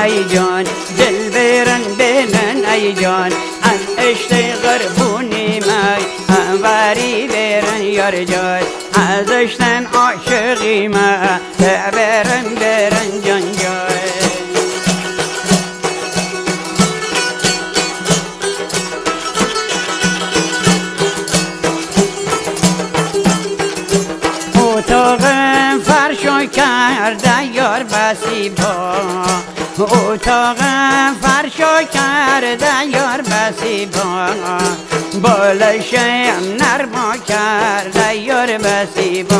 ای جان، دل برن ای جان، از عشق قربونی من انوری برن یار جان، از عشق عاشقی من برن جان جان. اتاقم فرشو کرده یار بسی با، اتاقم فرشو کرده یار بسی با، بالشم نرما کرده یار بسی با،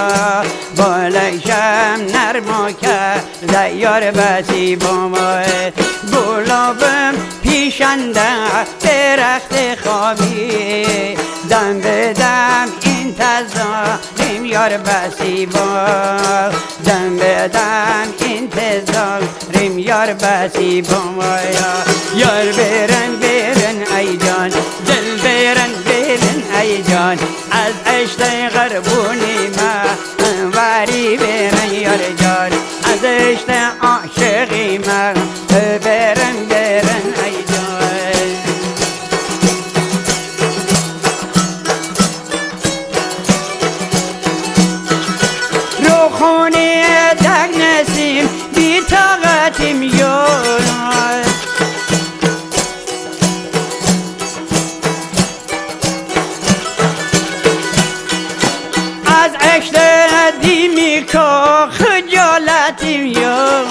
بالشم نرما کرده یار بسی با. گلابم پیشنده درخت خوابی، دم به دم انتظاریم یار بسی با، دم به دم انتظاریم یار بسی با. یار برن ای جان، دل برن ای جان، از عشق قربونی من انوری برن یار جان، از عشق عاشقی من برن ای جان. رو خونه دگ نسیم بی طاقتیم یار، از عشق دیمی که خجالتیم یار،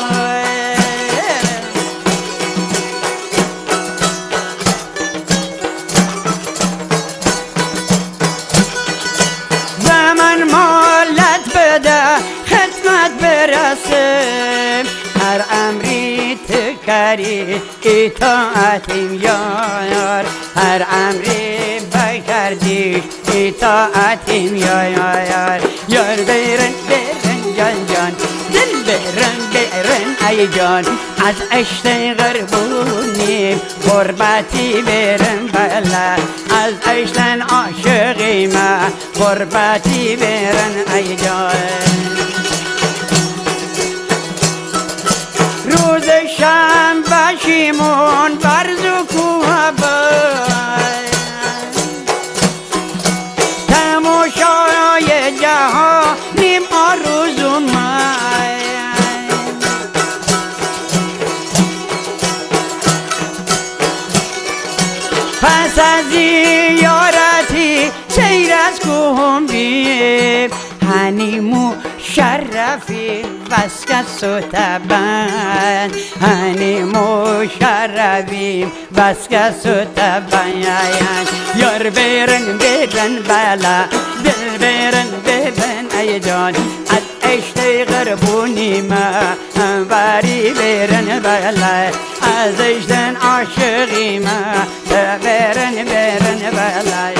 و من مالت بده خدمت برسم، هر امری تو کردی اطاعتیم یار، هر امری بکردی اطاعتیم یار. یار برن جان جان، دل برن ای جان، از عشق قربونیم غربتی برن بلا، از عشق عاشقی من غربتی برن ای جان. روز شنبه شیمون برزو کوه بای، تماشای جهانیم آرزو من، پس از زیارتی سیر از کوهم بیم، هنیمو شرفی وسکس و تبن، هنیمو شرفیم وسکس و تبن. یار برن بلا، دل برن ای جان، از عشق قربونی من انوری برن بلا، از عشق عاشقی من برن بلا.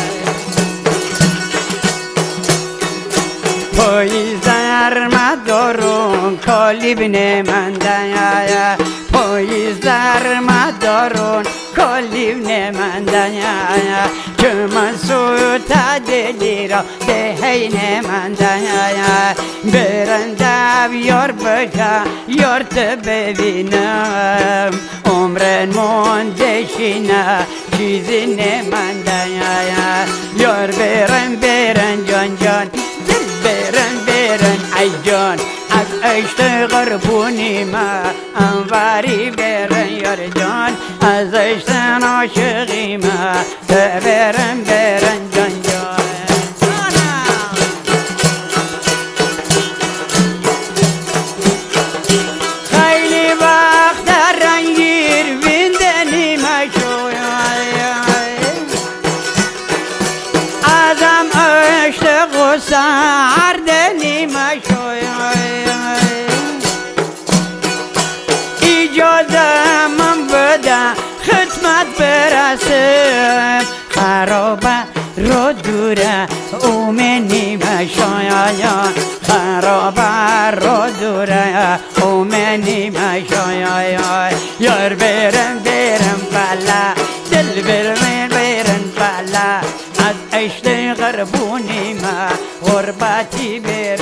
پاییزر مدارون کالیب نمندن، پاییزر مدارون کالیب نمندن، که من سوتا دلی را دهی نمندن، برندم یار بکن یار تو ببینم، عمرن مونده شینه چیزی نمندن. یار برن جان جان، برن ای جان، از عشق قربونی من انوری برن یار جان، از عشق عاشقی من برن جان جان. خیلی وقت رنگیر ویندنی مشوی، ازم عشق غسردنی مشوی، اجازه من بده خدمت برسم، خرابه رو دوره اومنی مشوی، خرابه رو دوره اومنی مشوی. یار برن بلا، دل برن بلا، از عشق قربونی من غربتی برن